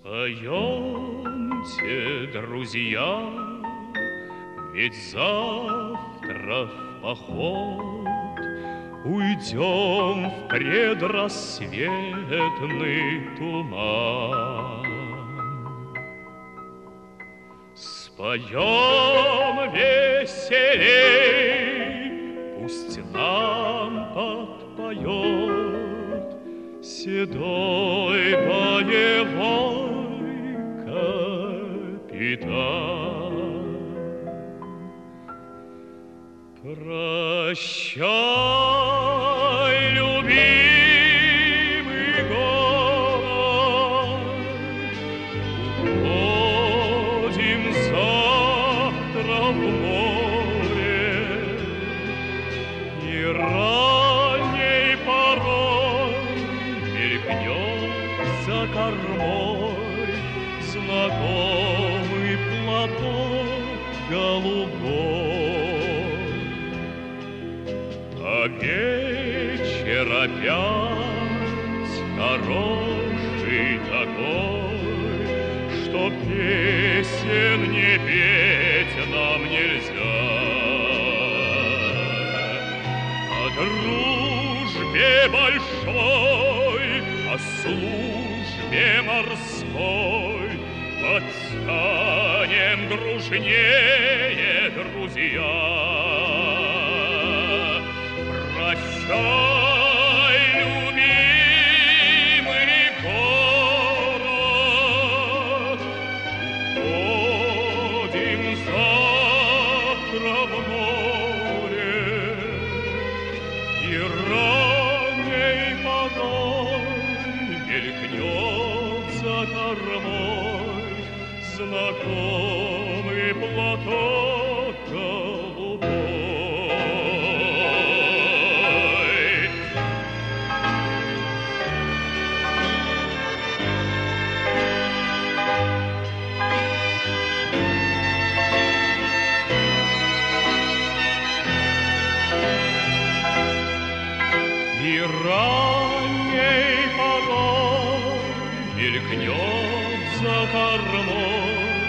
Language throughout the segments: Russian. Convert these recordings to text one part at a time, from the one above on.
Пойемте, друзья, ведь завтра в поход уйдем в предрассветный туман. Споем веселей, пусть нам подпоет седой боевой капитан. Прощай, любимый город, уходим завтра в море, и ранней порой мелькнет за кормой знакомый платок голубой. А вечер опять хороший такой, что песен не петь нам нельзя. О дружбе большой, о службе морской подстанем дружнее, друзья. Прощай, любимый город, уходим завтра в море, и ранней порой мелькнет за кормой знакомый платок голубой. И ранней порой мелькнет за кормой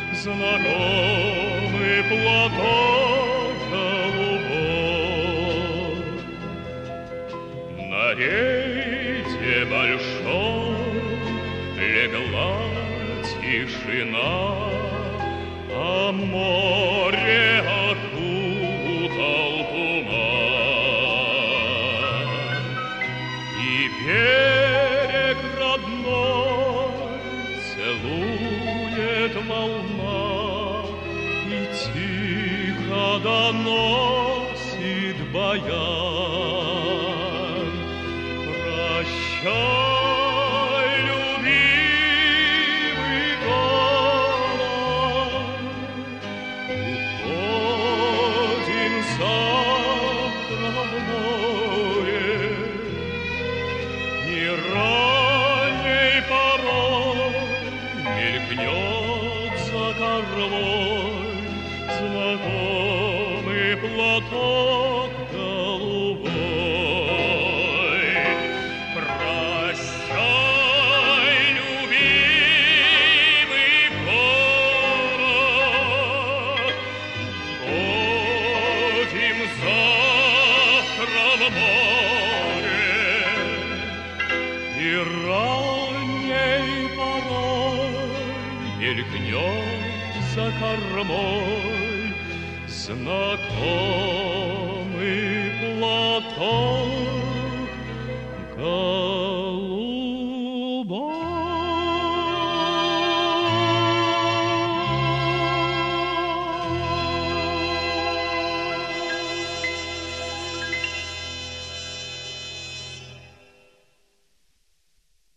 знакомый платок голубой. На рейде большой легла тишина, а море окутал туман. И берег родной целует волна, и тихо доносит баян. Прощай, любимый город, уходим завтра в море, и ранней порой мелькнет за кормой знакомый платок голубой. Прощай, любимый город, уходим завтра в море, и ранней порой мелькнет за кормой знакомый платок